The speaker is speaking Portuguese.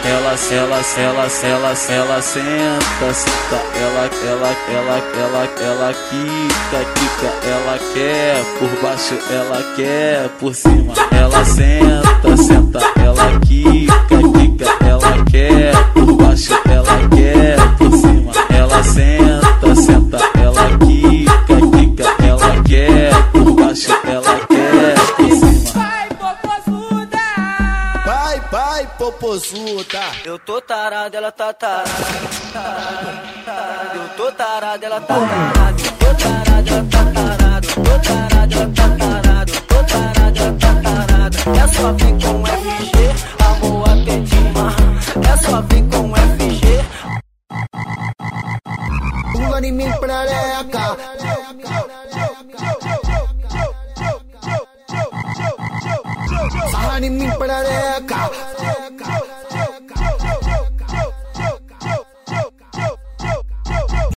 ela senta, senta, ela quica, ela quer por baixo, ela quer por cima, ela senta, ela quica, ela quer por baixo, ela quer por cima, ela senta, ela quica, ela quer por baixo, ela quer por cima. Vai, popozuda. Eu tô tarado, ela tá tarada. Eu tô tarado, ela tá tarada. Eu tô tarado, ela tá tarada. Eu tô tarado, ela tá tarada. Eu tô tarado, ela tá tarada. É só vir com FG, amor até de marra. É só vir com FG. Pula em mim, prereca.